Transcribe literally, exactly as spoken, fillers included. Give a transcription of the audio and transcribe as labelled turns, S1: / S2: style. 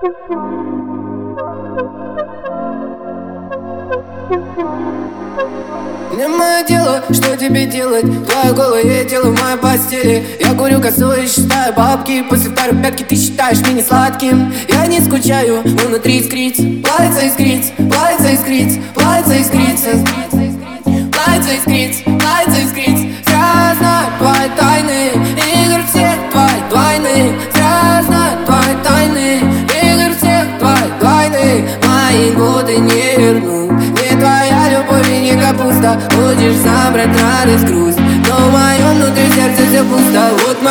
S1: Не мое дело, что тебе делать. Твое голое тело в моей постели. Я курю косу и считаю бабки. После второй пятки ты считаешь меня сладким. Я не скучаю, но внутри искрится. Плавится искриц, плавится искриц, плавится искрица. Плавится искриц, плавится искриц. Зря знаю твои тайны, игр всех твои двойны. Зря знаю твои тайны, игр всех твои двойны. Мои годы не верну. Не твоя любовь и не капуста. Хочешь забрать радость, грусть, но в моем внутри сердце все пусто. Вот